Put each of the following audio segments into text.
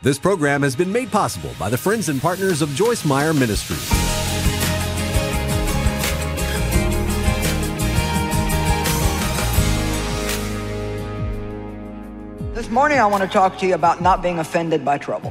This program has been made possible by the friends and partners of Joyce Meyer Ministries. This morning I want to talk to you about not being offended by trouble.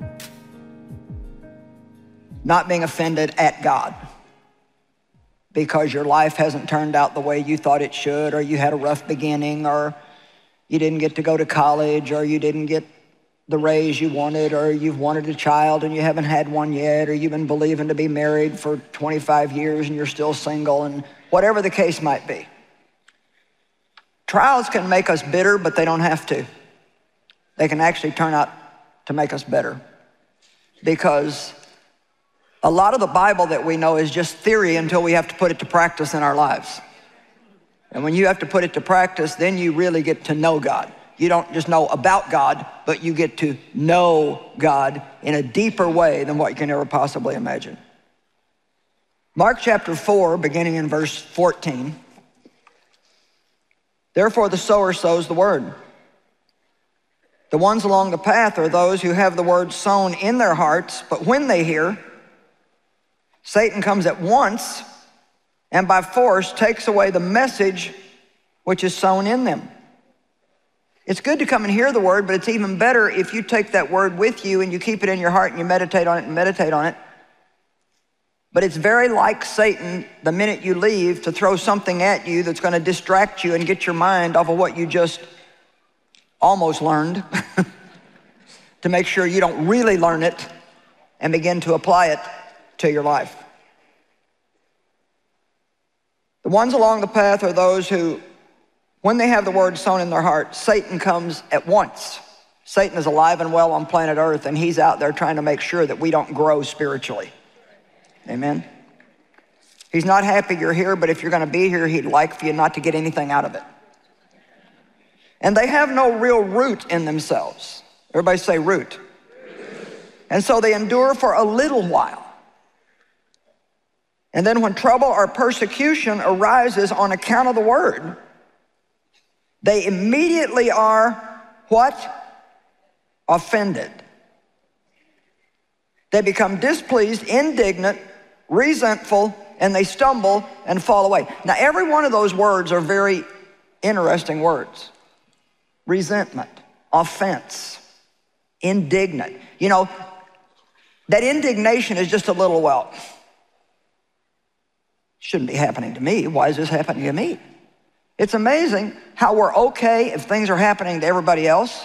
Not being offended at God because your life hasn't turned out the way you thought it should, or you had a rough beginning, or you didn't get to go to college, or you didn't get the raise you wanted, or you've wanted a child and you haven't had one yet, or you've been believing to be married for 25 years and you're still single, and whatever the case might be. Trials can make us bitter, but they don't have to. They can actually turn out to make us better, because a lot of the Bible that we know is just theory until we have to put it to practice in our lives. And when you have to put it to practice, then you really get to know God. You don't just know about God, but you get to know God in a deeper way than what you can ever possibly imagine. Mark chapter 4, beginning in verse 14. Therefore the sower sows the word. The ones along the path are those who have the word sown in their hearts, but when they hear, Satan comes at once and by force takes away the message which is sown in them. It's good to come and hear the word, but it's even better if you take that word with you and you keep it in your heart and you meditate on it and meditate on it. But it's very like Satan, the minute you leave, to throw something at you that's going to distract you and get your mind off of what you just almost learned to make sure you don't really learn it and begin to apply it to your life. The ones along the path are those who, when they have the word sown in their heart, Satan comes at once. Satan is alive and well on planet Earth, and he's out there trying to make sure that we don't grow spiritually. Amen? He's not happy you're here, but if you're going to be here, he'd like for you not to get anything out of it. And they have no real root in themselves. Everybody say root. And so they endure for a little while. And then when trouble or persecution arises on account of the word, they immediately are what? Offended. They become displeased, indignant, resentful, and they stumble and fall away. Now, every one of those words are very interesting words. Resentment, offense, indignant. You know, that indignation is just a little, well, shouldn't be happening to me. Why is this happening to me? It's amazing how we're okay if things are happening to everybody else.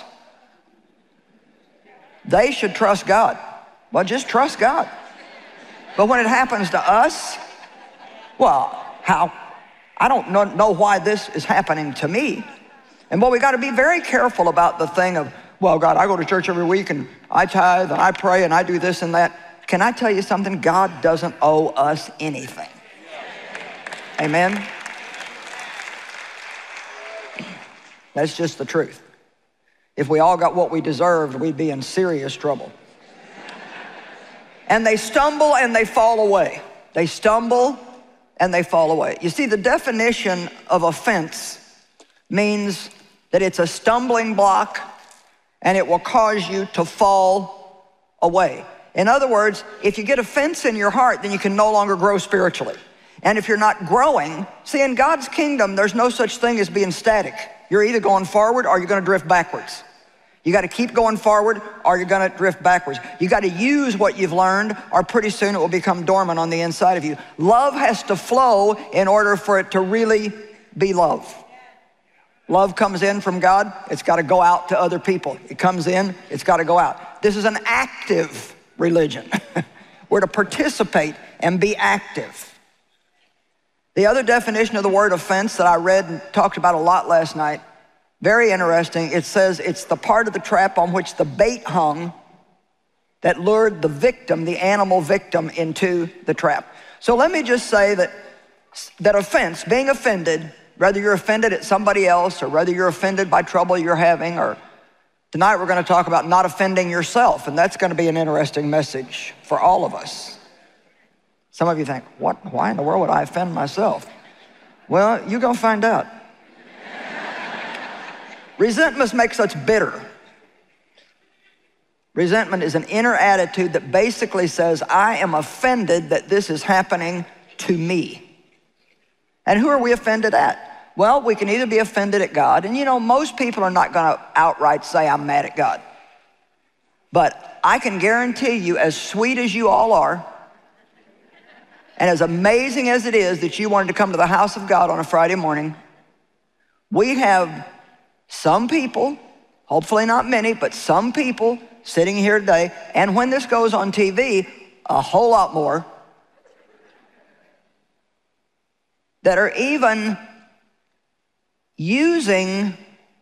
They should trust God. Well, just trust God. But when it happens to us, well, how? I don't know why this is happening to me. And boy, we got to be very careful about the thing of, well, God, I go to church every week and I tithe and I pray and I do this and that. Can I tell you something? God doesn't owe us anything. Amen? That's just the truth. If we all got what we deserved, we'd be in serious trouble. And they stumble and they fall away. They stumble and they fall away. You see, the definition of offense means that it's a stumbling block and it will cause you to fall away. In other words, if you get offense in your heart, then you can no longer grow spiritually. And if you're not growing, see, in God's kingdom, there's no such thing as being static. You're either going forward or you're going to drift backwards. You got to keep going forward or you're going to drift backwards. You got to use what you've learned or pretty soon it will become dormant on the inside of you. Love has to flow in order for it to really be love. Love comes in from God, it's got to go out to other people. It comes in, it's got to go out. This is an active religion. We're to participate and be active. The other definition of the word offense that I read and talked about a lot last night, very interesting. It says it's the part of the trap on which the bait hung that lured the victim, the animal victim, into the trap. So let me just say that offense, being offended, whether you're offended at somebody else or whether you're offended by trouble you're having, or tonight we're going to talk about not offending yourself, and that's going to be an interesting message for all of us. Some of you think, what? Why in the world would I offend myself? Well, you're going to find out. Resentment makes us bitter. Resentment is an inner attitude that basically says, I am offended that this is happening to me. And who are we offended at? Well, we can either be offended at God, and you know, most people are not gonna outright say, I'm mad at God. But I can guarantee you, as sweet as you all are, and as amazing as it is that you wanted to come to the house of God on a Friday morning, we have some people, hopefully not many, but some people sitting here today, and when this goes on TV, a whole lot more, that are even using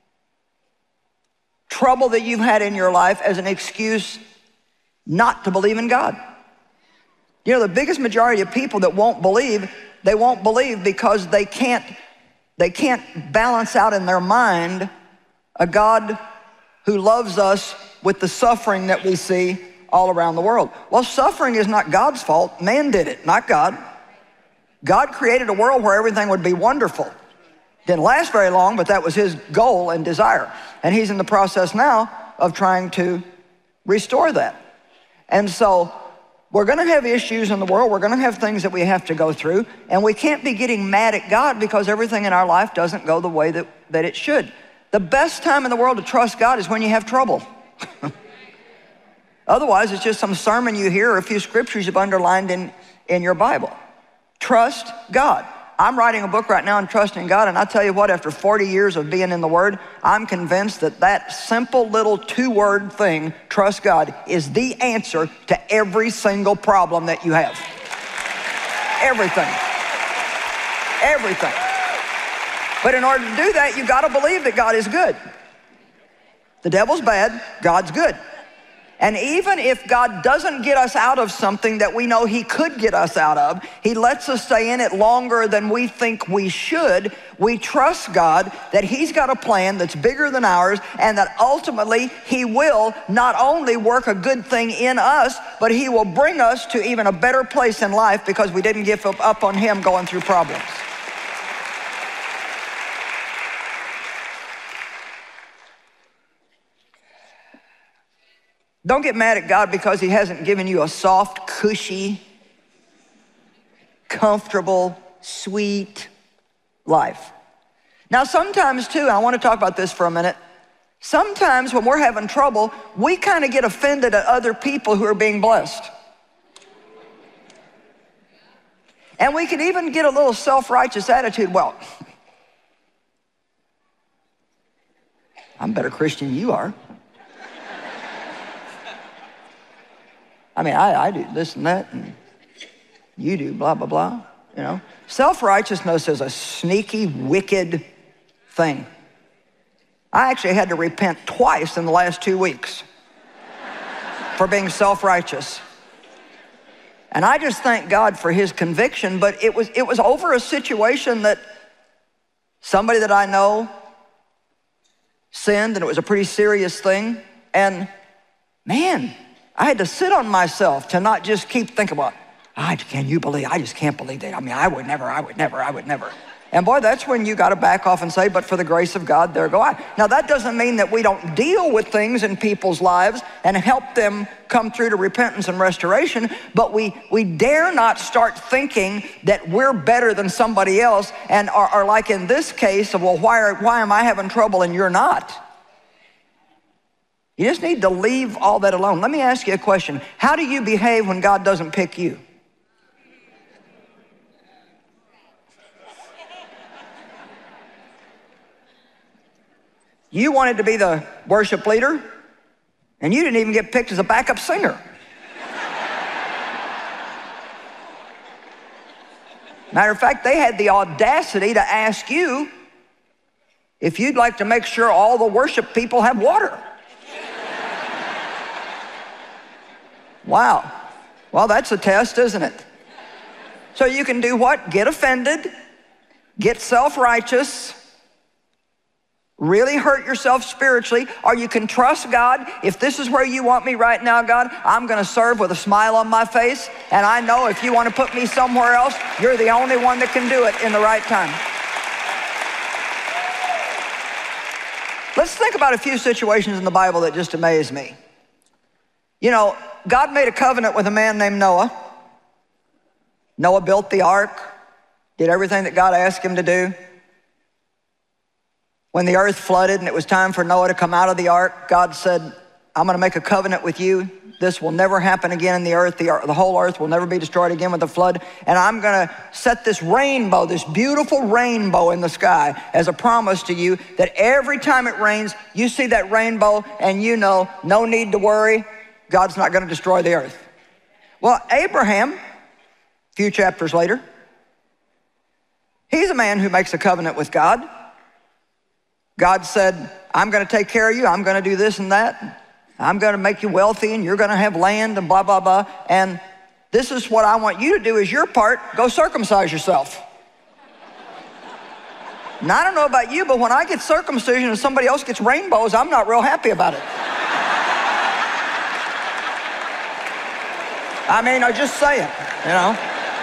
trouble that you've had in your life as an excuse not to believe in God. You know, the biggest majority of people that won't believe, they won't believe because they can't balance out in their mind a God who loves us with the suffering that we see all around the world. Well, suffering is not God's fault. Man did it, not God. God created a world where everything would be wonderful. Didn't last very long, but that was his goal and desire. And he's in the process now of trying to restore that. And so we're gonna have issues in the world. We're gonna have things that we have to go through. And we can't be getting mad at God because everything in our life doesn't go the way that it should. The best time in the world to trust God is when you have trouble. Otherwise, it's just some sermon you hear or a few scriptures you've underlined in your Bible. Trust God. I'm writing a book right now on trusting God, and I tell you what, after 40 years of being in the Word, I'm convinced that that simple little 2-word thing, trust God, is the answer to every single problem that you have. Everything. Everything. But in order to do that, you've got to believe that God is good. The devil's bad, God's good. And even if God doesn't get us out of something that we know he could get us out of, he lets us stay in it longer than we think we should. We trust God that he's got a plan that's bigger than ours, and that ultimately he will not only work a good thing in us, but he will bring us to even a better place in life because we didn't give up on him going through problems. Don't get mad at God because he hasn't given you a soft, cushy, comfortable, sweet life. Now, sometimes too, and I want to talk about this for a minute, sometimes when we're having trouble, we kind of get offended at other people who are being blessed. And we can even get a little self-righteous attitude. Well, I'm a better Christian than you are. I mean, I do this and that, and you do blah, blah, blah, you know. Self-righteousness is a sneaky, wicked thing. I actually had to repent twice in the last 2 weeks for being self-righteous. And I just thank God for his conviction, but it was over a situation that somebody that I know sinned, and it was a pretty serious thing. And man, I had to sit on myself to not just keep thinking about, can you believe, I just can't believe that. I mean, I would never. And boy, that's when you got to back off and say, but for the grace of God, there go I. Now, that doesn't mean that we don't deal with things in people's lives and help them come through to repentance and restoration, but we dare not start thinking that we're better than somebody else and are like in this case of, well, why am I having trouble and you're not? You just need to leave all that alone. Let me ask you a question. How do you behave when God doesn't pick you? You wanted to be the worship leader, and you didn't even get picked as a backup singer. Matter of fact, they had the audacity to ask you if you'd like to make sure all the worship people have water. Wow. Well, that's a test, isn't it? So you can do what? Get offended, get self-righteous, really hurt yourself spiritually, or you can trust God. If this is where you want me right now, God, I'm going to serve with a smile on my face, and I know if you want to put me somewhere else, you're the only one that can do it in the right time. Let's think about a few situations in the Bible that just amaze me. You know, God made a covenant with a man named Noah. Noah built the ark, did everything that God asked him to do. When the earth flooded and it was time for Noah to come out of the ark, God said, I'm going to make a covenant with you. This will never happen again in the earth. The whole earth will never be destroyed again with a flood. And I'm going to set this rainbow, this beautiful rainbow in the sky as a promise to you that every time it rains, you see that rainbow and you know, no need to worry. God's not going to destroy the earth. Well, Abraham, a few chapters later, he's a man who makes a covenant with God. God said, I'm going to take care of you. I'm going to do this and that. I'm going to make you wealthy and you're going to have land and blah, blah, blah. And this is what I want you to do is your part. Go circumcise yourself. Now, I don't know about you, but when I get circumcision and somebody else gets rainbows, I'm not real happy about it. I mean, I'm just saying, you know.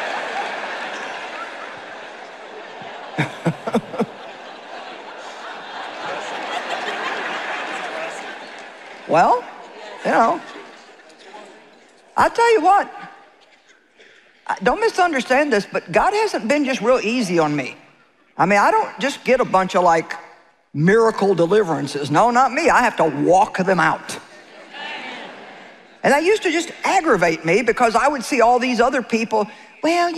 Well, you know, I tell you what, don't misunderstand this, but God hasn't been just real easy on me. I mean, I don't just get a bunch of like miracle deliverances. No, not me. I have to walk them out. And that used to just aggravate me because I would see all these other people, well,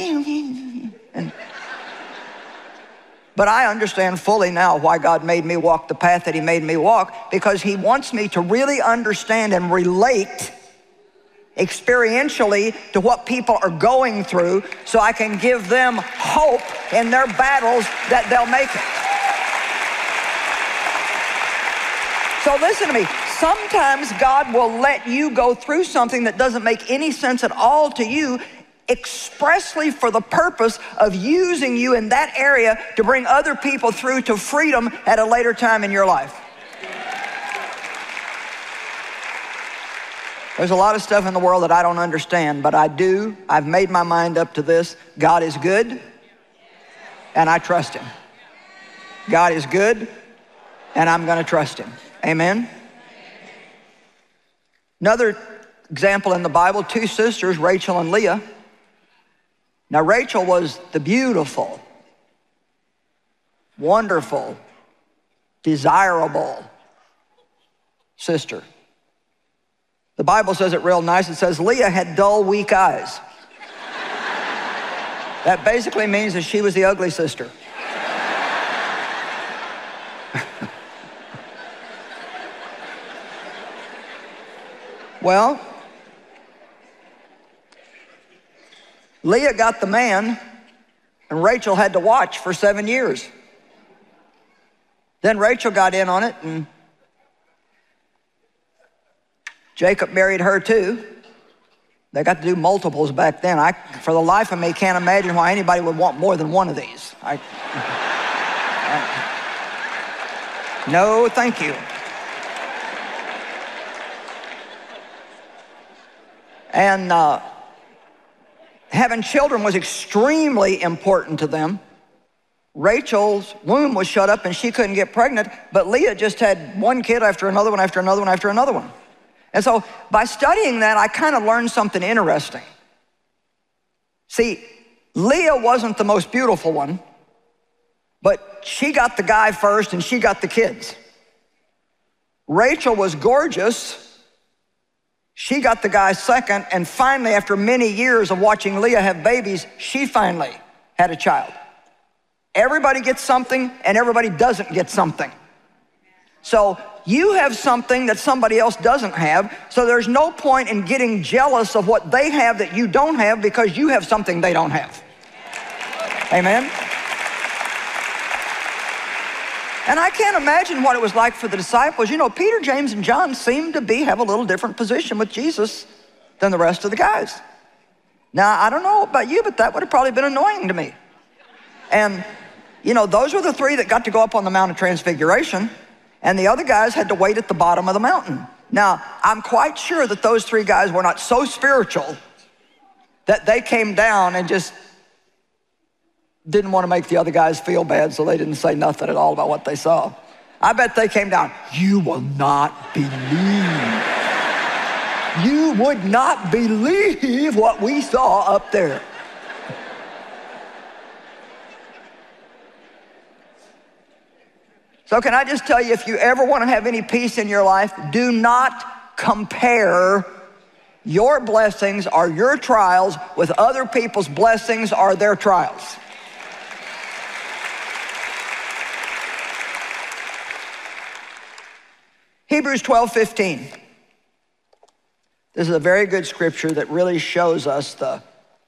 but I understand fully now why God made me walk the path that he made me walk, because he wants me to really understand and relate experientially to what people are going through so I can give them hope in their battles that they'll make it. So listen to me. Sometimes God will let you go through something that doesn't make any sense at all to you, expressly for the purpose of using you in that area to bring other people through to freedom at a later time in your life. There's a lot of stuff in the world that I don't understand, but I do. I've made my mind up to this. God is good, and I trust him. God is good, and I'm going to trust him. Amen? Another example in the Bible, two sisters, Rachel and Leah. Now, Rachel was the beautiful, wonderful, desirable sister. The Bible says it real nice. It says Leah had dull, weak eyes. That basically means that she was the ugly sister. Well, Leah got the man, and Rachel had to watch for 7 years. Then Rachel got in on it, and Jacob married her too. They got to do multiples back then. For the life of me, can't imagine why anybody would want more than one of these. No, thank you. And having children was extremely important to them. Rachel's womb was shut up and she couldn't get pregnant, but Leah just had one kid after another one, after another one, after another one. And so by studying that, I kind of learned something interesting. See, Leah wasn't the most beautiful one, but she got the guy first and she got the kids. Rachel was gorgeous. She got the guy second, and finally, after many years of watching Leah have babies, she finally had a child. Everybody gets something, and everybody doesn't get something. So you have something that somebody else doesn't have, so there's no point in getting jealous of what they have that you don't have, because you have something they don't have. Amen? And I can't imagine what it was like for the disciples. You know, Peter, James, and John seemed to have a little different position with Jesus than the rest of the guys. Now, I don't know about you, but that would have probably been annoying to me. And, you know, those were the three that got to go up on the Mount of Transfiguration, and the other guys had to wait at the bottom of the mountain. Now, I'm quite sure that those three guys were not so spiritual that they came down and just didn't want to make the other guys feel bad, so they didn't say nothing at all about what they saw. I bet they came down, you will not believe. You would not believe what we saw up there. So can I just tell you, if you ever want to have any peace in your life, do not compare your blessings or your trials with other people's blessings or their trials. Hebrews 12:15. This is a very good scripture that really shows us the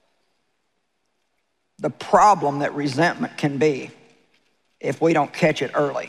problem that resentment can be if we don't catch it early.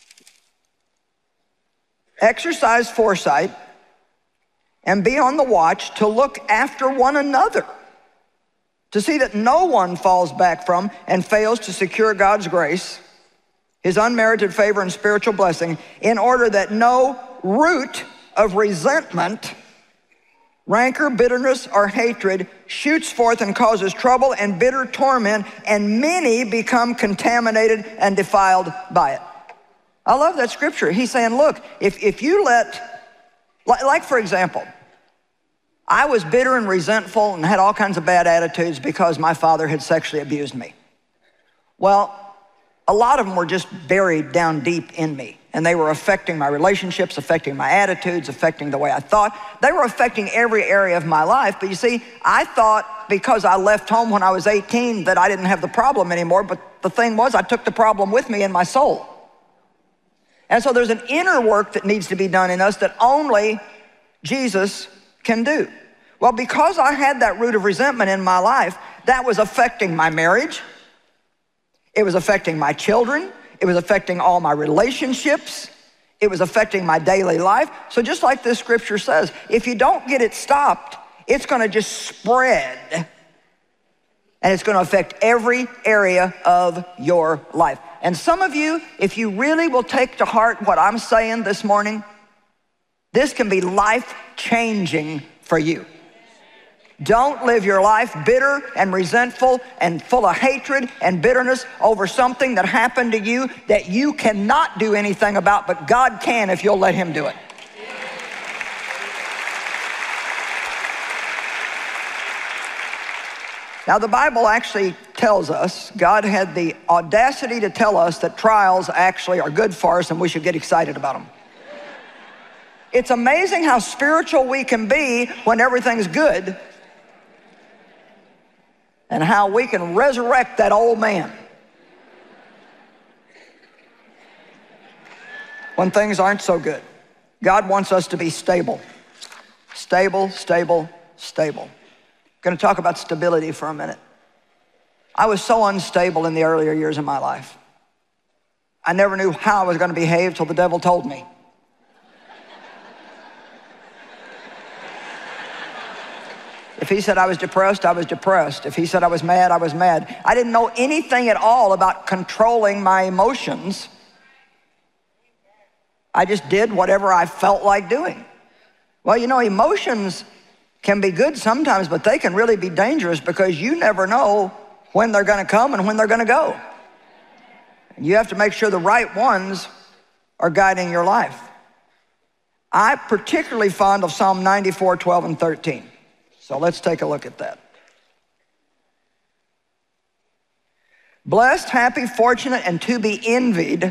Exercise foresight and be on the watch to look after one another, to see that no one falls back from and fails to secure God's grace, his unmerited favor and spiritual blessing, in order that no root of resentment, rancor, bitterness, or hatred shoots forth and causes trouble and bitter torment, and many become contaminated and defiled by it. I love that scripture. He's saying, look, if you let, like for example, I was bitter and resentful and had all kinds of bad attitudes because my father had sexually abused me. Well, a lot of them were just buried down deep in me, and they were affecting my relationships, affecting my attitudes, affecting the way I thought. They were affecting every area of my life. But you see, I thought because I left home when I was 18 that I didn't have the problem anymore, but the thing was I took the problem with me in my soul. And so there's an inner work that needs to be done in us that only Jesus can do. Well, because I had that root of resentment in my life, that was affecting my marriage. It was affecting my children. It was affecting all my relationships. It was affecting my daily life. So just like this scripture says, if you don't get it stopped, it's going to just spread. And it's going to affect every area of your life. And some of you, if you really will take to heart what I'm saying this morning, this can be life-changing for you. Don't live your life bitter and resentful and full of hatred and bitterness over something that happened to you that you cannot do anything about, but God can if you'll let him do it. Now, the Bible actually tells us, God had the audacity to tell us that trials actually are good for us and we should get excited about them. It's amazing how spiritual we can be when everything's good and how we can resurrect that old man when things aren't so good. God wants us to be stable. Stable, stable, stable. I'm going to talk about stability for a minute. I was so unstable in the earlier years of my life. I never knew how I was going to behave till the devil told me. If he said I was depressed, I was depressed. If he said I was mad, I was mad. I didn't know anything at all about controlling my emotions. I just did whatever I felt like doing. Well, you know, emotions can be good sometimes, but they can really be dangerous because you never know when they're going to come and when they're going to go. And you have to make sure the right ones are guiding your life. I'm particularly fond of Psalm 94, 12, and 13. So let's take a look at that. Blessed, happy, fortunate, and to be envied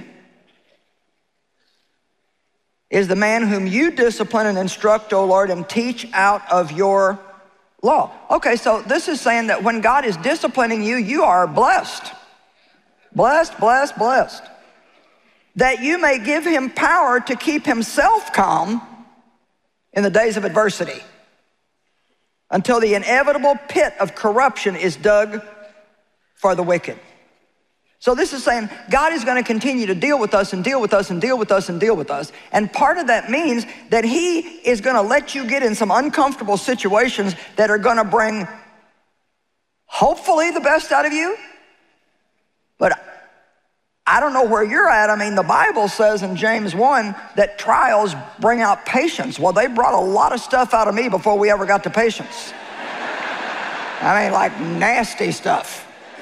is the man whom you discipline and instruct, O Lord, and teach out of your law. Okay, so this is saying that when God is disciplining you, you are blessed. Blessed, blessed, blessed. That you may give him power to keep himself calm in the days of adversity, until the inevitable pit of corruption is dug for the wicked. So this is saying God is going to continue to deal with us and deal with us and deal with us and deal with us. And part of that means that he is going to let you get in some uncomfortable situations that are going to bring hopefully the best out of you. But I don't know where you're at. I mean, the Bible says in James 1 that trials bring out patience. Well, they brought a lot of stuff out of me before we ever got to patience. I mean, like nasty stuff.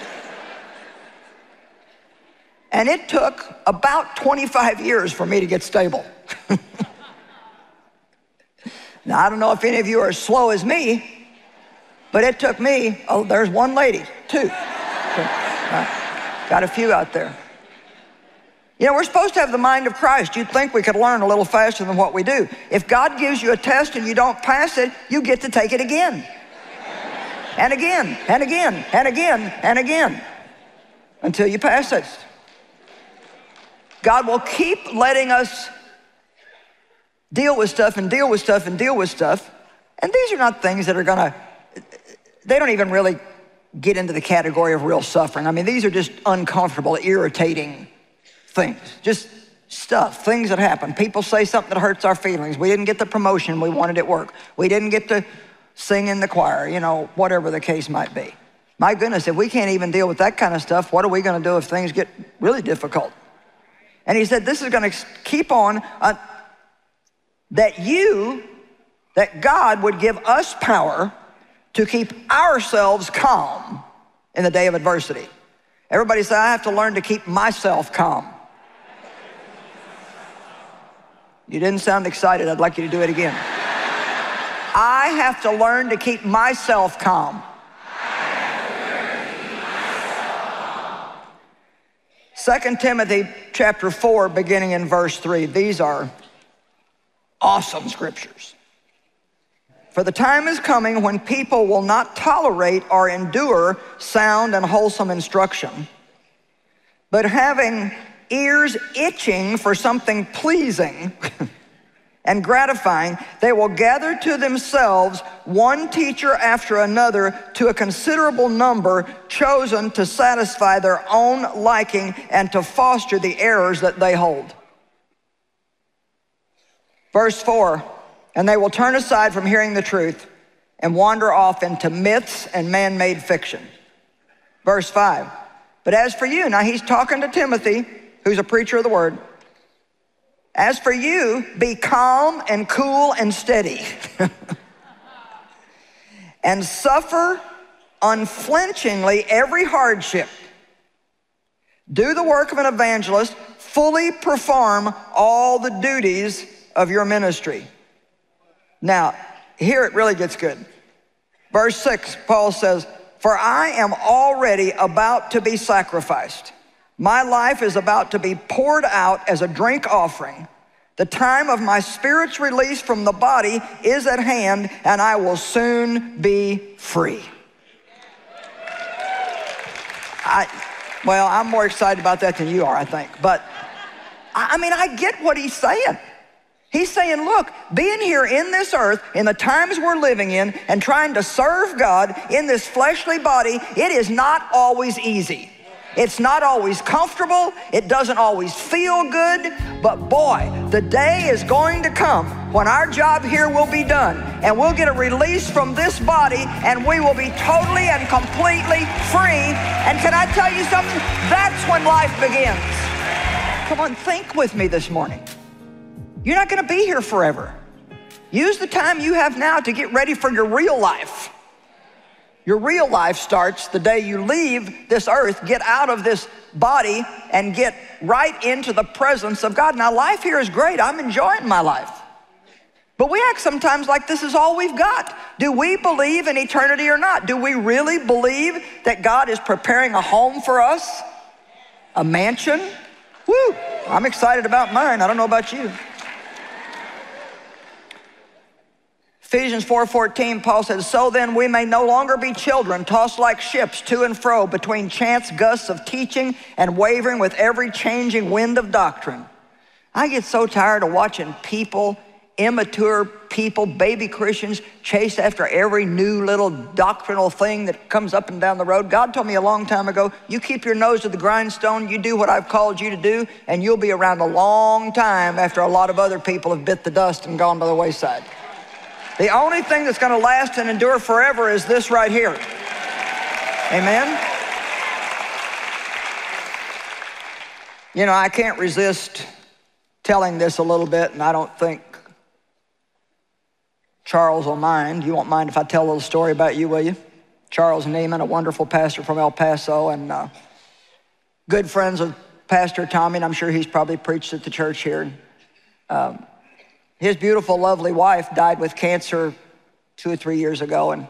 And it took about 25 years for me to get stable. Now, I don't know if any of you are as slow as me, but it took me, oh, there's one lady, two. Got a few out there. You know, we're supposed to have the mind of Christ. You'd think we could learn a little faster than what we do. If God gives you a test and you don't pass it, you get to take it again. And again, and again, and again, and again, until you pass it. God will keep letting us deal with stuff and deal with stuff and deal with stuff. And these are not things that are they don't even really get into the category of real suffering. I mean, these are just uncomfortable, irritating things, just stuff, things that happen. People say something that hurts our feelings. We didn't get the promotion we wanted at work. We didn't get to sing in the choir, you know, whatever the case might be. My goodness, if we can't even deal with that kind of stuff, what are we going to do if things get really difficult? And he said, this is going to keep on, that God would give us power to keep ourselves calm in the day of adversity. Everybody say, I have to learn to keep myself calm. You didn't sound excited. I'd like you to do it again. I have to learn to keep myself calm. 2 Timothy chapter 4, beginning in verse 3. These are awesome scriptures. For the time is coming when people will not tolerate or endure sound and wholesome instruction, but having ears itching for something pleasing and gratifying, they will gather to themselves one teacher after another, to a considerable number chosen to satisfy their own liking and to foster the errors that they hold. Verse 4, and they will turn aside from hearing the truth and wander off into myths and man-made fiction. Verse 5, but as for you, now he's talking to Timothy, who's a preacher of the word. As for you, be calm and cool and steady and suffer unflinchingly every hardship. Do the work of an evangelist, fully perform all the duties of your ministry. Now, here it really gets good. Verse 6, Paul says, for I am already about to be sacrificed. My life is about to be poured out as a drink offering. The time of my spirit's release from the body is at hand, and I will soon be free. I'm more excited about that than you are, I think. But, I mean, I get what he's saying. He's saying, look, being here in this earth, in the times we're living in, and trying to serve God in this fleshly body, it is not always easy. It's not always comfortable. It doesn't always feel good. But boy, the day is going to come when our job here will be done, and we'll get a release from this body, and we will be totally and completely free. And can I tell you something? That's when life begins. Come on, think with me this morning. You're not going to be here forever. Use the time you have now to get ready for your real life. Your real life starts the day you leave this earth, get out of this body, and get right into the presence of God. Now, life here is great. I'm enjoying my life. But we act sometimes like this is all we've got. Do we believe in eternity or not? Do we really believe that God is preparing a home for us? A mansion? Woo! I'm excited about mine. I don't know about you. Ephesians 4:14, Paul says, so then we may no longer be children, tossed like ships to and fro between chance gusts of teaching and wavering with every changing wind of doctrine. I get so tired of watching people, immature people, baby Christians, chase after every new little doctrinal thing that comes up and down the road. God told me a long time ago, you keep your nose to the grindstone, you do what I've called you to do, and you'll be around a long time after a lot of other people have bit the dust and gone by the wayside. The only thing that's going to last and endure forever is this right here. Amen? You know, I can't resist telling this a little bit, and I don't think Charles will mind. You won't mind if I tell a little story about you, will you? Charles Neiman, a wonderful pastor from El Paso, and good friends of Pastor Tommy, and I'm sure he's probably preached at the church here. his beautiful, lovely wife died with cancer 2 or 3 years ago, and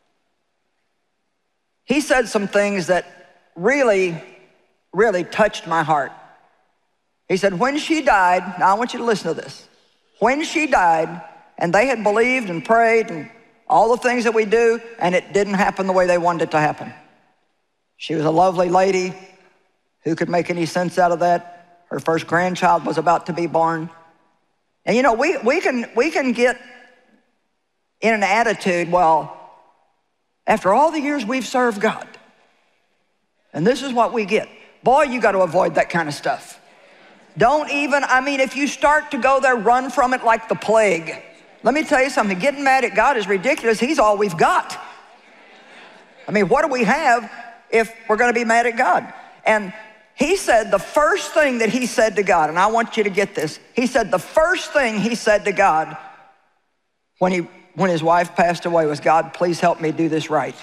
he said some things that really, really touched my heart. He said, when she died, now I want you to listen to this. When she died, and they had believed and prayed and all the things that we do, and it didn't happen the way they wanted it to happen. She was a lovely lady. Who could make any sense out of that? Her first grandchild was about to be born. And you know, we can get in an attitude, well, after all the years we've served God, and this is what we get. Boy, you got to avoid that kind of stuff. Don't even, I mean, if you start to go there, run from it like the plague. Let me tell you something, getting mad at God is ridiculous. He's all we've got. I mean, what do we have if we're going to be mad at God? And he said the first thing that he said to God, and I want you to get this, he said the first thing he said to God when his wife passed away was, God, please help me do this right.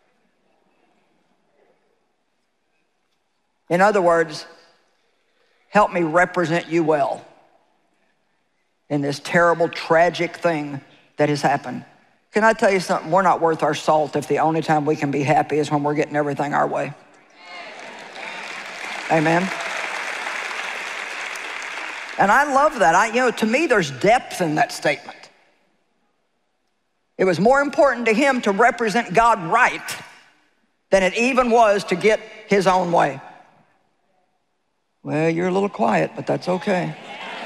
In other words, help me represent you well in this terrible, tragic thing that has happened. Can I tell you something? We're not worth our salt if the only time we can be happy is when we're getting everything our way. Amen. And I love that. To me, there's depth in that statement. It was more important to him to represent God right than it even was to get his own way. Well, you're a little quiet, but that's okay.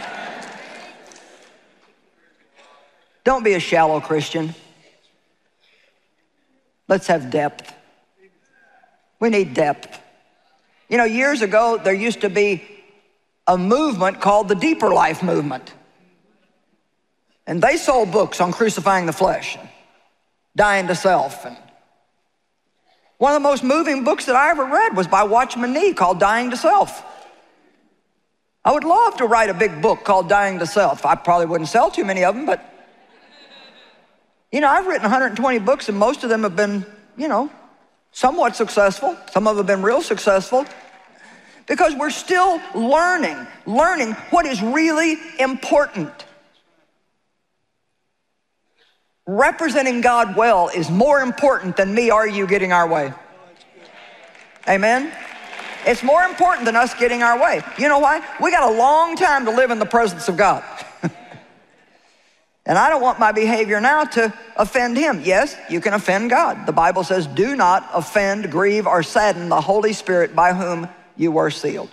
Don't be a shallow Christian. Let's have depth. We need depth. You know, years ago, there used to be a movement called the Deeper Life movement. And they sold books on crucifying the flesh, and dying to self. And one of the most moving books that I ever read was by Watchman Nee called Dying to Self. I would love to write a big book called Dying to Self. I probably wouldn't sell too many of them, but you know, I've written 120 books and most of them have been, somewhat successful. Some of them have been real successful because we're still learning what is really important. Representing God well is more important than me or you getting our way. Amen? It's more important than us getting our way. You know why? We got a long time to live in the presence of God. And I don't want my behavior now to offend him. Yes, you can offend God. The Bible says, do not offend, grieve, or sadden the Holy Spirit by whom you were sealed.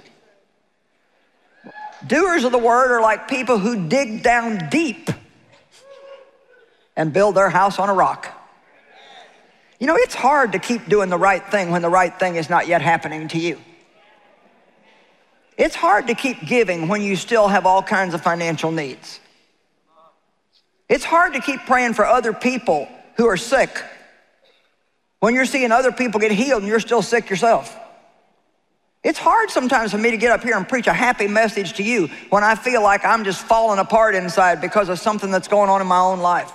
Doers of the word are like people who dig down deep and build their house on a rock. You know, it's hard to keep doing the right thing when the right thing is not yet happening to you. It's hard to keep giving when you still have all kinds of financial needs. It's hard to keep praying for other people who are sick when you're seeing other people get healed and you're still sick yourself. It's hard sometimes for me to get up here and preach a happy message to you when I feel like I'm just falling apart inside because of something that's going on in my own life.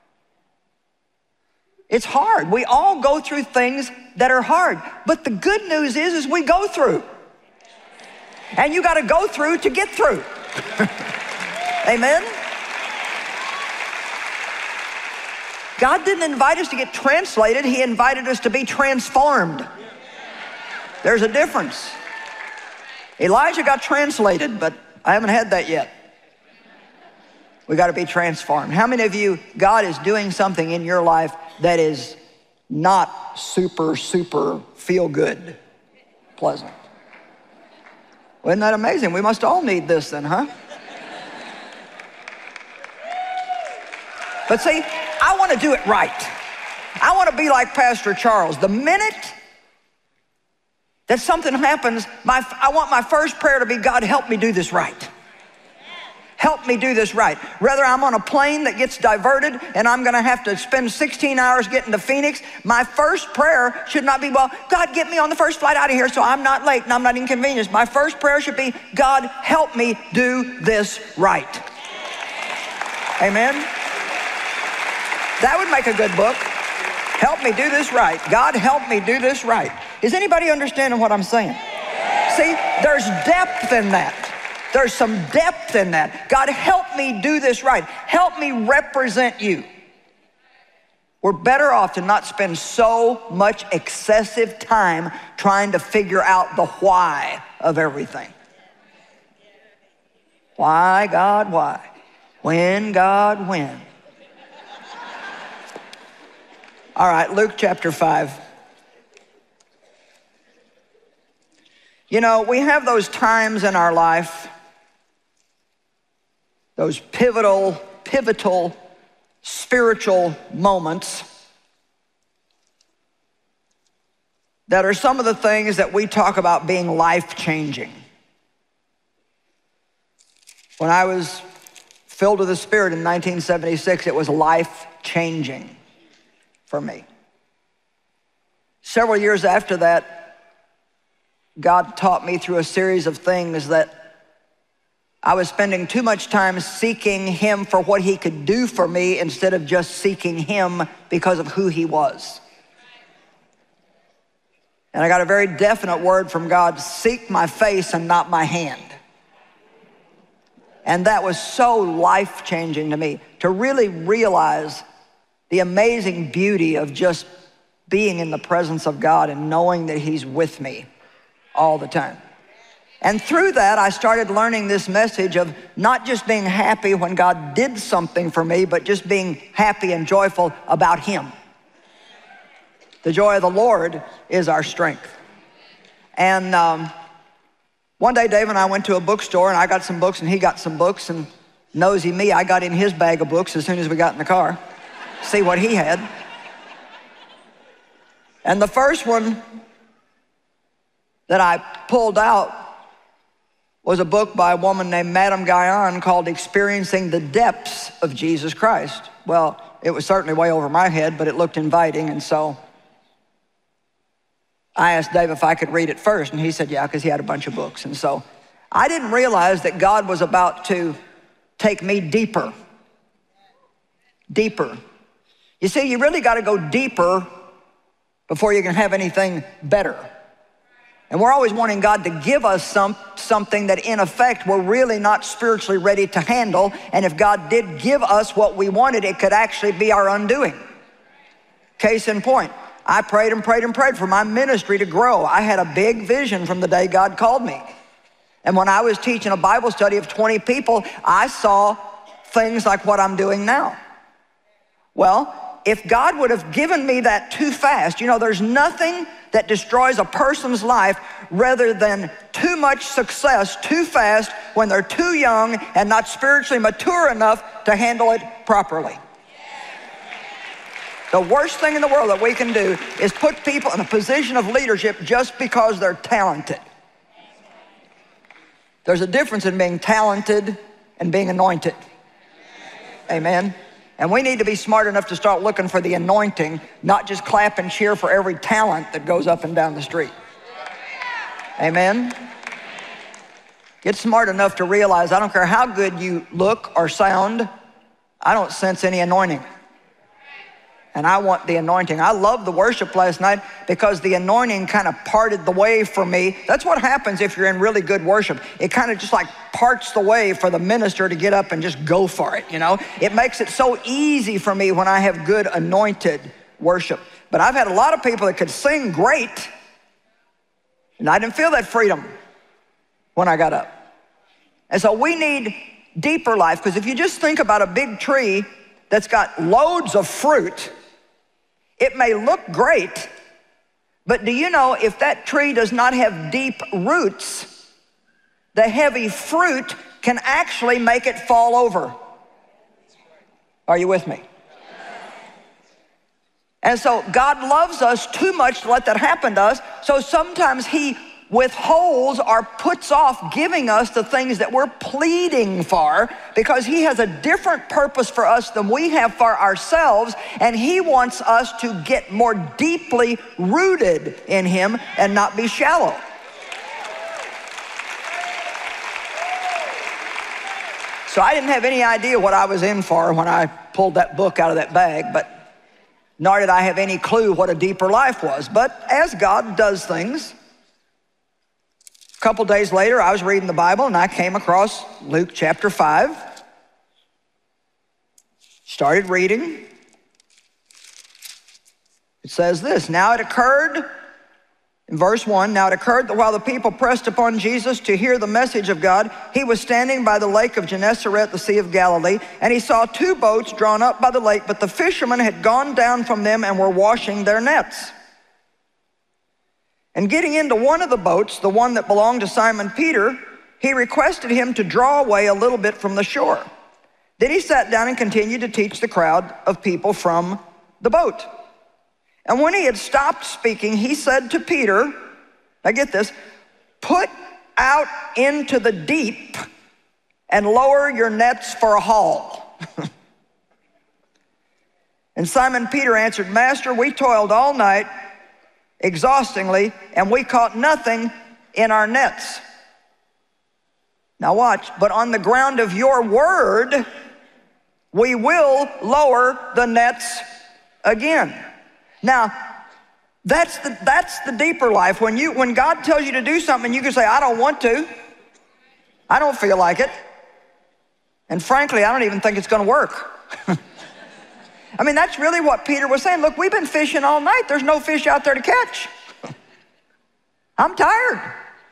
It's hard. We all go through things that are hard. But the good news is we go through. And you got to go through to get through. Amen? God didn't invite us to get translated. He invited us to be transformed. There's a difference. Elijah got translated, but I haven't had that yet. We got to be transformed. How many of you, God is doing something in your life that is not super feel good, pleasant? Well, isn't that amazing? We must all need this then, huh? But see, I want to do it right. I want to be like Pastor Charles. The minute that something happens, I want my first prayer to be, God, help me do this right. Help me do this right. Whether I'm on a plane that gets diverted and I'm going to have to spend 16 hours getting to Phoenix, my first prayer should not be, well, God, get me on the first flight out of here so I'm not late and I'm not inconvenienced. My first prayer should be, God, help me do this right. Amen? That would make a good book. Help me do this right. God, help me do this right. Is anybody understanding what I'm saying? See, there's depth in that. There's some depth in that. God, help me do this right. Help me represent you. We're better off to not spend so much excessive time trying to figure out the why of everything. Why, God, why? When, God, when? All right, Luke chapter 5. You know, we have those times in our life, those pivotal spiritual moments that are some of the things that we talk about being life-changing. When I was filled with the Spirit in 1976, it was life-changing for me. Several years after that, God taught me through a series of things that I was spending too much time seeking him for what he could do for me instead of just seeking him because of who he was. And I got a very definite word from God: seek my face and not my hand. And that was so life-changing to me, to really realize the amazing beauty of just being in the presence of God and knowing that he's with me all the time. And through that, I started learning this message of not just being happy when God did something for me, but just being happy and joyful about him. The joy of the Lord is our strength. And one day, Dave and I went to a bookstore, and I got some books, and he got some books, and nosy me, I got him his bag of books as soon as we got in the car, see what he had. And the first one that I pulled out was a book by a woman named Madame Guyon called Experiencing the Depths of Jesus Christ. Well, it was certainly way over my head, but it looked inviting, and so I asked Dave if I could read it first, and he said yeah, because he had a bunch of books. And so I didn't realize that God was about to take me deeper. Deeper. You see, you really got to go deeper before you can have anything better. And we're always wanting God to give us something that in effect we're really not spiritually ready to handle. And if God did give us what we wanted, it could actually be our undoing. Case in point, I prayed and prayed and prayed for my ministry to grow. I had a big vision from the day God called me. And when I was teaching a Bible study of 20 people, I saw things like what I'm doing now. Well, if God would have given me that too fast, you know, there's nothing that destroys a person's life rather than too much success too fast when they're too young and not spiritually mature enough to handle it properly. The worst thing in the world that we can do is put people in a position of leadership just because they're talented. There's a difference in being talented and being anointed. Amen. And we need to be smart enough to start looking for the anointing, not just clap and cheer for every talent that goes up and down the street. Amen. Get smart enough to realize I don't care how good you look or sound, I don't sense any anointing. And I want the anointing. I loved the worship last night because the anointing kind of parted the way for me. That's what happens if you're in really good worship. It kind of just like parts the way for the minister to get up and just go for it, you know? It makes it so easy for me when I have good anointed worship. But I've had a lot of people that could sing great, and I didn't feel that freedom when I got up. And so we need deeper life, because if you just think about a big tree that's got loads of fruit, it may look great, but do you know if that tree does not have deep roots, the heavy fruit can actually make it fall over. Are you with me? And so God loves us too much to let that happen to us, so sometimes he withholds or puts off giving us the things that we're pleading for, because he has a different purpose for us than we have for ourselves, and he wants us to get more deeply rooted in him and not be shallow. So I didn't have any idea what I was in for when I pulled that book out of that bag, but nor did I have any clue what a deeper life was. But as God does things, A couple days later, I was reading the Bible and I came across Luke chapter 5. Started reading. It says this, now it occurred, in verse 1, now it occurred that while the people pressed upon Jesus to hear the message of God, he was standing by the lake of Gennesaret, the Sea of Galilee, and he saw two boats drawn up by the lake, but the fishermen had gone down from them and were washing their nets. And getting into one of the boats, the one that belonged to Simon Peter, he requested him to draw away a little bit from the shore. Then he sat down and continued to teach the crowd of people from the boat. And when he had stopped speaking, he said to Peter, now get this, put out into the deep and lower your nets for a haul. And Simon Peter answered, Master, we toiled all night exhaustingly, and we caught nothing in our nets. Now watch, but on the ground of your word, we will lower the nets again. Now, that's the deeper life. When God tells you to do something, you can say, I don't want to. I don't feel like it. And frankly, I don't even think it's going to work. I mean, that's really what Peter was saying. Look, we've been fishing all night. There's no fish out there to catch. I'm tired.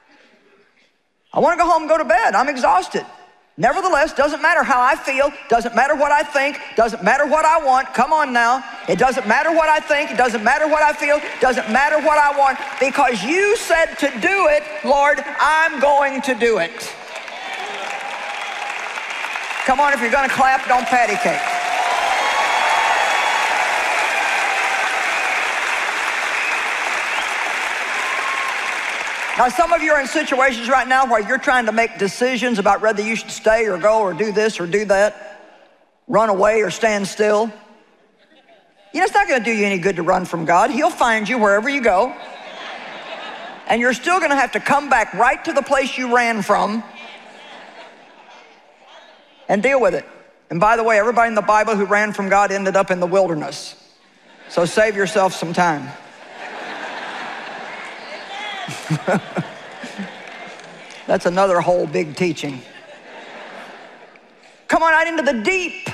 I want to go home and go to bed. I'm exhausted. Nevertheless, doesn't matter how I feel, doesn't matter what I think, doesn't matter what I want. Come on now. It doesn't matter what I think, it doesn't matter what I feel, doesn't matter what I want. Because you said to do it, Lord, I'm going to do it. Come on, if you're going to clap, don't patty cake. Now, some of you are in situations right now where you're trying to make decisions about whether you should stay or go or do this or do that, run away or stand still. You know, it's not going to do you any good to run from God. He'll find you wherever you go. And you're still going to have to come back right to the place you ran from and deal with it. And by the way, everybody in the Bible who ran from God ended up in the wilderness. So save yourself some time. That's another whole big teaching. Come on out into the deep,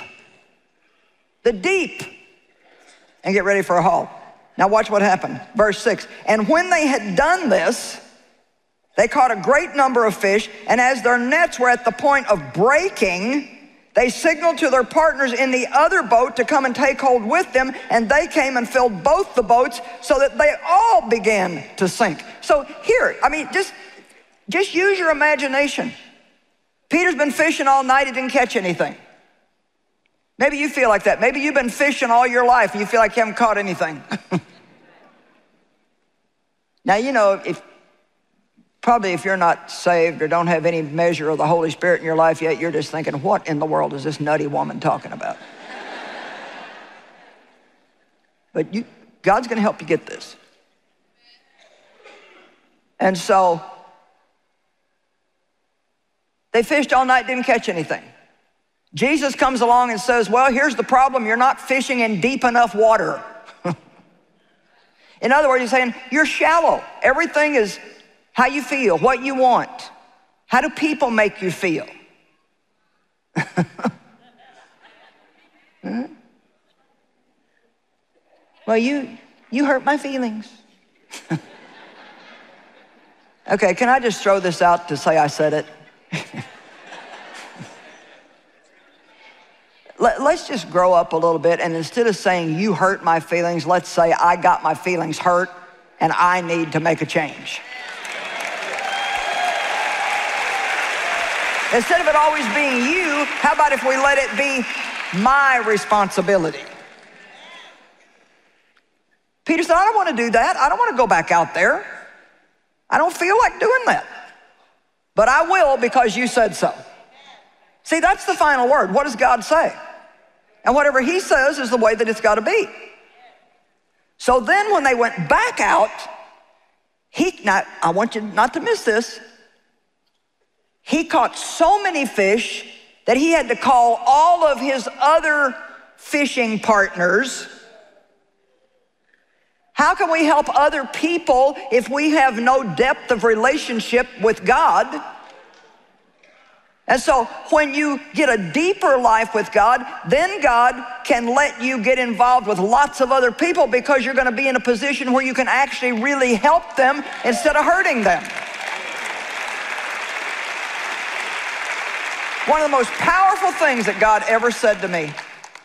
and get ready for a haul. Now watch what happened. Verse 6, and when they had done this, they caught a great number of fish, and as their nets were at the point of breaking, they signaled to their partners in the other boat to come and take hold with them, and they came and filled both the boats so that they all began to sink. So here, I mean, just use your imagination. Peter's been fishing all night, he didn't catch anything. Maybe you feel like that. Maybe you've been fishing all your life and you feel like you haven't caught anything. Now, you know, if you're not saved or don't have any measure of the Holy Spirit in your life yet, you're just thinking, what in the world is this nutty woman talking about? But God's going to help you get this. And so they fished all night, didn't catch anything. Jesus comes along and says, well, here's the problem. You're not fishing in deep enough water. In other words, he's saying, you're shallow. Everything is how you feel, what you want. How do people make you feel? Well, you hurt my feelings. Okay, can I just throw this out to say I said it? Let's just grow up a little bit, and instead of saying you hurt my feelings, let's say I got my feelings hurt and I need to make a change. Instead of it always being you, how about if we let it be my responsibility? Peter said, I don't want to do that. I don't want to go back out there. I don't feel like doing that. But I will because you said so. See, that's the final word. What does God say? And whatever he says is the way that it's got to be. So then when they went back out, now I want you not to miss this. He caught so many fish that he had to call all of his other fishing partners How can we help other people if we have no depth of relationship with God? And so when you get a deeper life with God, then God can let you get involved with lots of other people because you're going to be in a position where you can actually really help them instead of hurting them. One of the most powerful things that God ever said to me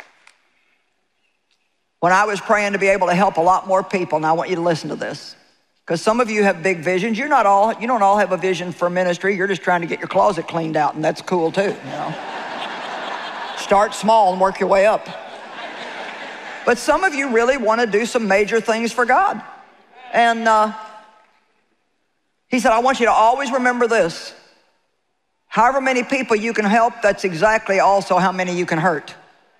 when I was praying to be able to help a lot more people, and I want you to listen to this, because some of you have big visions. You don't all have a vision for ministry. You're just trying to get your closet cleaned out, and that's cool too, you know. Start small and work your way up. But some of you really want to do some major things for God. And he said, I want you to always remember this. However many people you can help, that's exactly also how many you can hurt.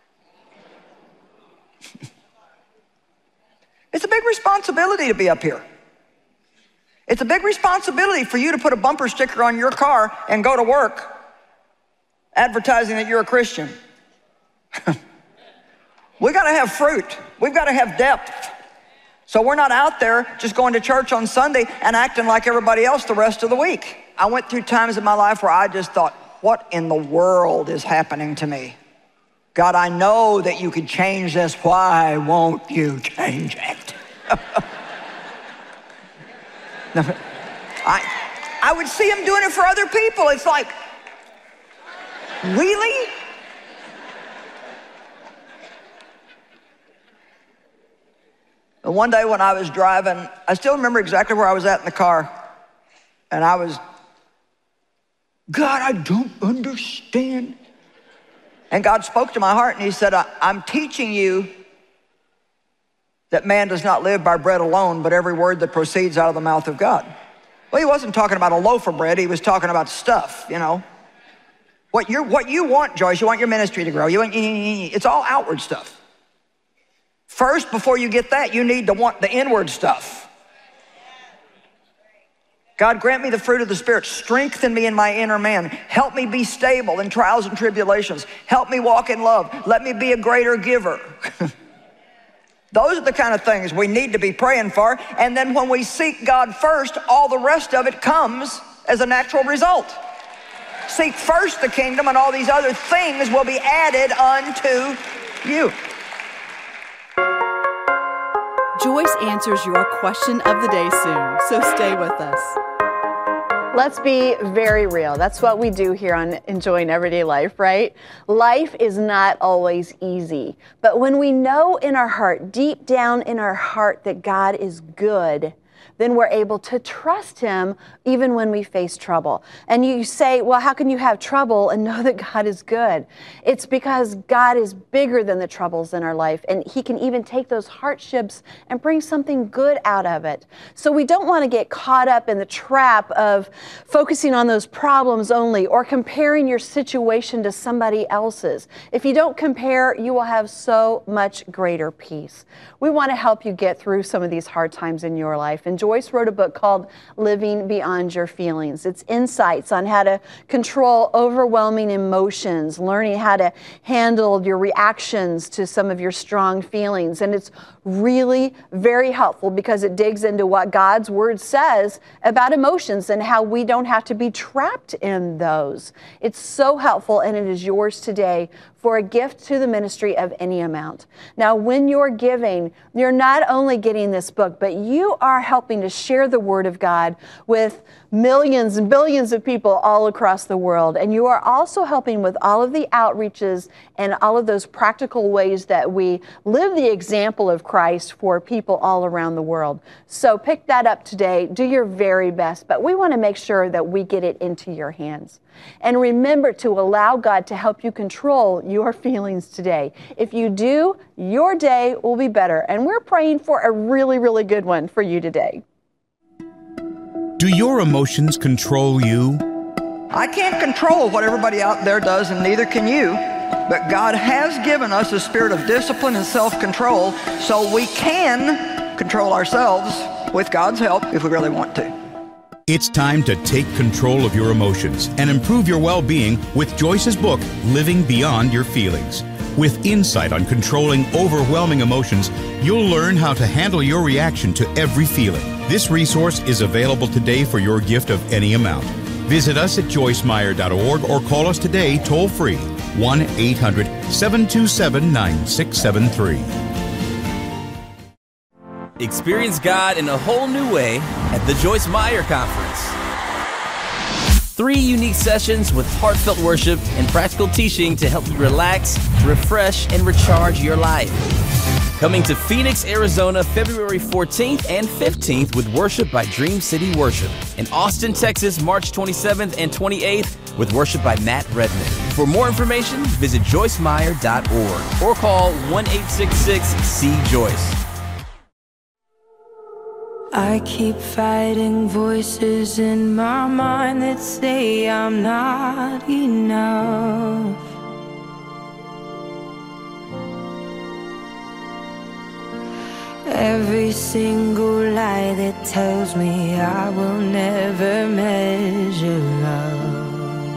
It's a big responsibility to be up here. It's a big responsibility for you to put a bumper sticker on your car and go to work advertising that you're a Christian. We got to have fruit. We've got to have depth. So we're not out there just going to church on Sunday and acting like everybody else the rest of the week. I went through times in my life where I just thought, what in the world is happening to me? God, I know that you could change this. Why won't you change it? I would see him doing it for other people. It's like, really? And one day when I was driving, I still remember exactly where I was at in the car. And I was, God, I don't understand. And God spoke to my heart and he said, I'm teaching you that man does not live by bread alone, but every word that proceeds out of the mouth of God. Well, he wasn't talking about a loaf of bread. He was talking about stuff, you know. What you want, Joyce, you want your ministry to grow. It's all outward stuff. First, before you get that, you need to want the inward stuff. God, grant me the fruit of the Spirit. Strengthen me in my inner man. Help me be stable in trials and tribulations. Help me walk in love. Let me be a greater giver. Those are the kind of things we need to be praying for. And then when we seek God first, all the rest of it comes as a natural result. Seek first the kingdom, and all these other things will be added unto you. Joyce answers your question of the day soon, so stay with us. Let's be very real. That's what we do here on Enjoying Everyday Life, right? Life is not always easy. But when we know in our heart, deep down in our heart, that God is good, then we're able to trust him even when we face trouble. And you say, well, how can you have trouble and know that God is good? It's because God is bigger than the troubles in our life, and he can even take those hardships and bring something good out of it. So we don't want to get caught up in the trap of focusing on those problems only or comparing your situation to somebody else's. If you don't compare, you will have so much greater peace. We want to help you get through some of these hard times in your life. And Joyce wrote a book called Living Beyond Your Feelings. It's insights on how to control overwhelming emotions, learning how to handle your reactions to some of your strong feelings. And it's really very helpful because it digs into what God's word says about emotions and how we don't have to be trapped in those. It's so helpful, and it is yours today for a gift to the ministry of any amount. Now, when you're giving, you're not only getting this book, but you are helping to share the word of God with millions and billions of people all across the world. And you are also helping with all of the outreaches and all of those practical ways that we live the example of Christ for people all around the world. So pick that up today. Do your very best. But we want to make sure that we get it into your hands. And remember to allow God to help you control your feelings today. If you do, your day will be better. And we're praying for a really, really good one for you today. Do your emotions control you? I can't control what everybody out there does, and neither can you. But God has given us a spirit of discipline and self-control, so we can control ourselves with God's help if we really want to. It's time to take control of your emotions and improve your well-being with Joyce's book, Living Beyond Your Feelings. With insight on controlling overwhelming emotions, you'll learn how to handle your reaction to every feeling. This resource is available today for your gift of any amount. Visit us at joycemeyer.org or call us today toll-free, 1-800-727-9673. Experience God in a whole new way at the Joyce Meyer Conference. 3 unique sessions with heartfelt worship and practical teaching to help you relax, refresh, and recharge your life. Coming to Phoenix, Arizona, February 14th and 15th with worship by Dream City Worship. In Austin, Texas, March 27th and 28th with worship by Matt Redman. For more information, visit joycemeyer.org or call 1-866-C-JOYCE. I keep fighting voices in my mind that say I'm not enough. Every single lie that tells me I will never measure love.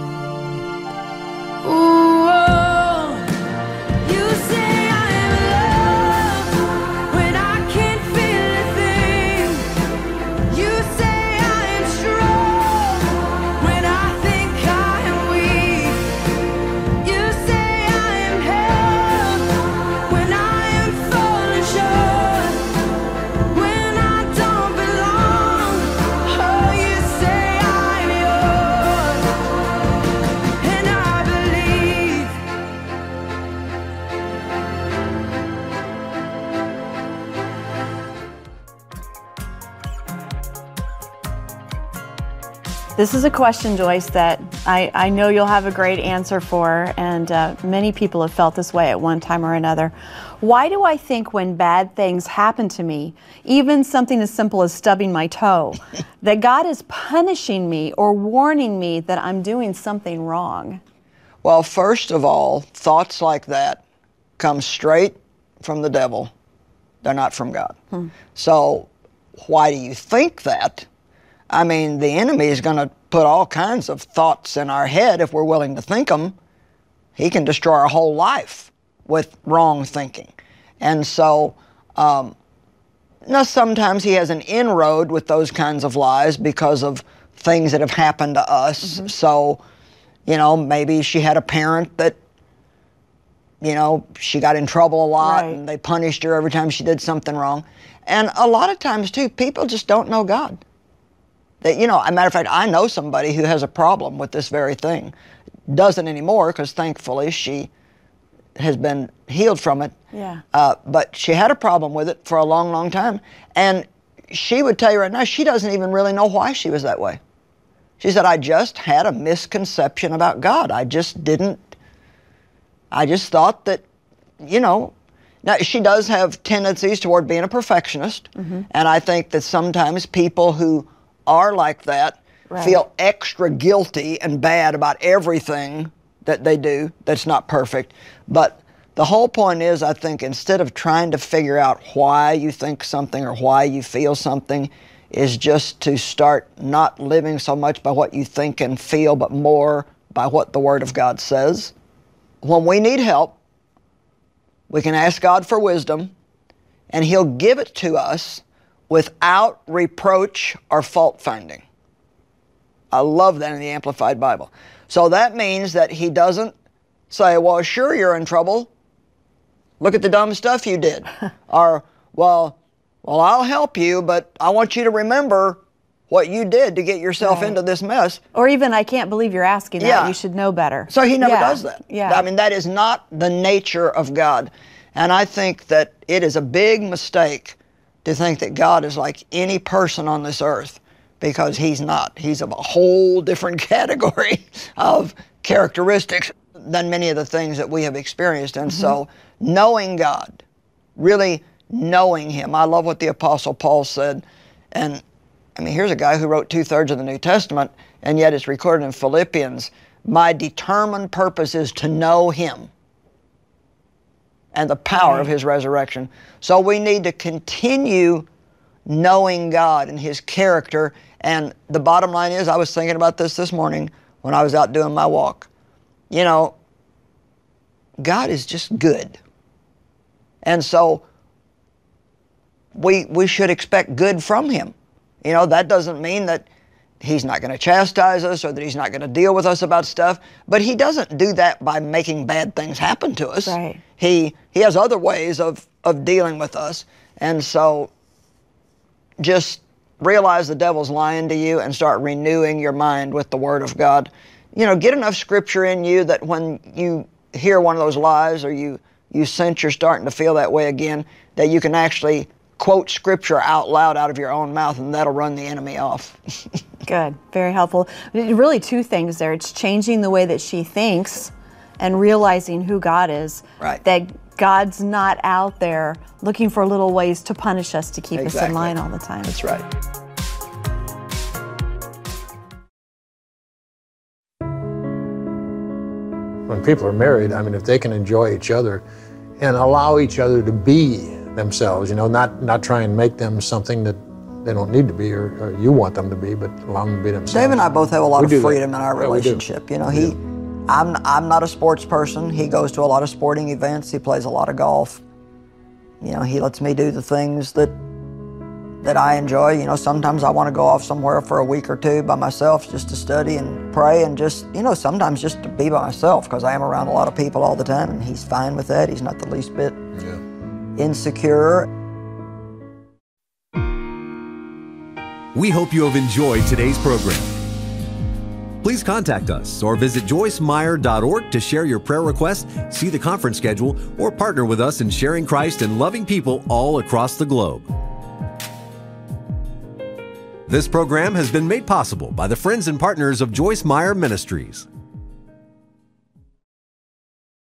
Ooh, oh, you say I am loved when I can't feel a thing. You say I am strong when I think I am weak. You say I am held when I am falling short, when I don't belong. Oh, you say I'm yours, and I believe. This is a question, Joyce, that I know you'll have a great answer for, and many people have felt this way at one time or another. Why do I think when bad things happen to me, even something as simple as stubbing my toe, that God is punishing me or warning me that I'm doing something wrong? Well, first of all, thoughts like that come straight from the devil. They're not from God. So why do you think that? I mean, the enemy is going to put all kinds of thoughts in our head if we're willing to think them. He can destroy our whole life with wrong thinking. And so, now sometimes he has an inroad with those kinds of lies because of things that have happened to us. So, you know, maybe she had a parent that, you know, she got in trouble a lot, Right. and they punished her every time she did something wrong. And a lot of times, too, people just don't know God. That, you know, as a matter of fact, I know somebody who has a problem with this very thing. Doesn't anymore, because thankfully she has been healed from it. Yeah. But she had a problem with it for a long, long time. And she would tell you right now, she doesn't even really know why she was that way. She said, I just had a misconception about God. I just thought that, you know, now she does have tendencies toward being a perfectionist. And I think that sometimes people who are like that Right. feel extra guilty and bad about everything that they do that's not perfect. But the whole point is, I think, instead of trying to figure out why you think something or why you feel something, is just to start not living so much by what you think and feel, but more by what the Word of God says. When we need help, we can ask God for wisdom, and He'll give it to us without reproach or fault-finding. I love that in the Amplified Bible. So that means that He doesn't say, well, sure, you're in trouble. Look at the dumb stuff you did. Or, well, I'll help you, but I want you to remember what you did to get yourself Right. into this mess. Or even, I can't believe you're asking that. Yeah. You should know better. So He never Yeah. does that. Yeah. I mean, that is not the nature of God. And I think that it is a big mistake to think that God is like any person on this earth, because He's not. He's of a whole different category of characteristics than many of the things that we have experienced. And so knowing God, really knowing Him. I love what the Apostle Paul said. And I mean, here's a guy who wrote 2/3 of the New Testament, and yet it's recorded in Philippians, my determined purpose is to know Him and the power of His resurrection. So we need to continue knowing God and His character. And the bottom line is, I was thinking about this morning when I was out doing my walk. You know, God is just good. And so we should expect good from him. You know, that doesn't mean that he's not going to chastise us or that he's not going to deal with us about stuff, but he doesn't do that by making bad things happen to us. Right. He has other ways of dealing with us. And so just realize the devil's lying to you and start renewing your mind with the Word of God. You know, get enough scripture in you that when you hear one of those lies or you sense you're starting to feel that way again, that you can actually quote scripture out loud out of your own mouth, and that'll run the enemy off. Good. Very helpful. Really two things there. It's changing the way that she thinks and realizing who God is. Right. That God's not out there looking for little ways to punish us to keep us in line all the time. That's right. When people are married, I mean, if they can enjoy each other and allow each other to be themselves, you know, not try and make them something that they don't need to be or you want them to be, but allow them to be themselves. Dave and I both have a lot We of do freedom that. in our Yeah, we do. relationship. You know, I'm not a sports person. He goes to a lot of sporting events. He plays a lot of golf. You know, he lets me do the things that I enjoy. You know, sometimes I want to go off somewhere for a week or two by myself just to study and pray and just, you know, sometimes just to be by myself because I am around a lot of people all the time, and he's fine with that. He's not the least bit insecure. We hope you have enjoyed today's program. Please contact us or visit joycemeyer.org to share your prayer request, see the conference schedule, or partner with us in sharing Christ and loving people all across the globe. This program has been made possible by the friends and partners of Joyce Meyer Ministries.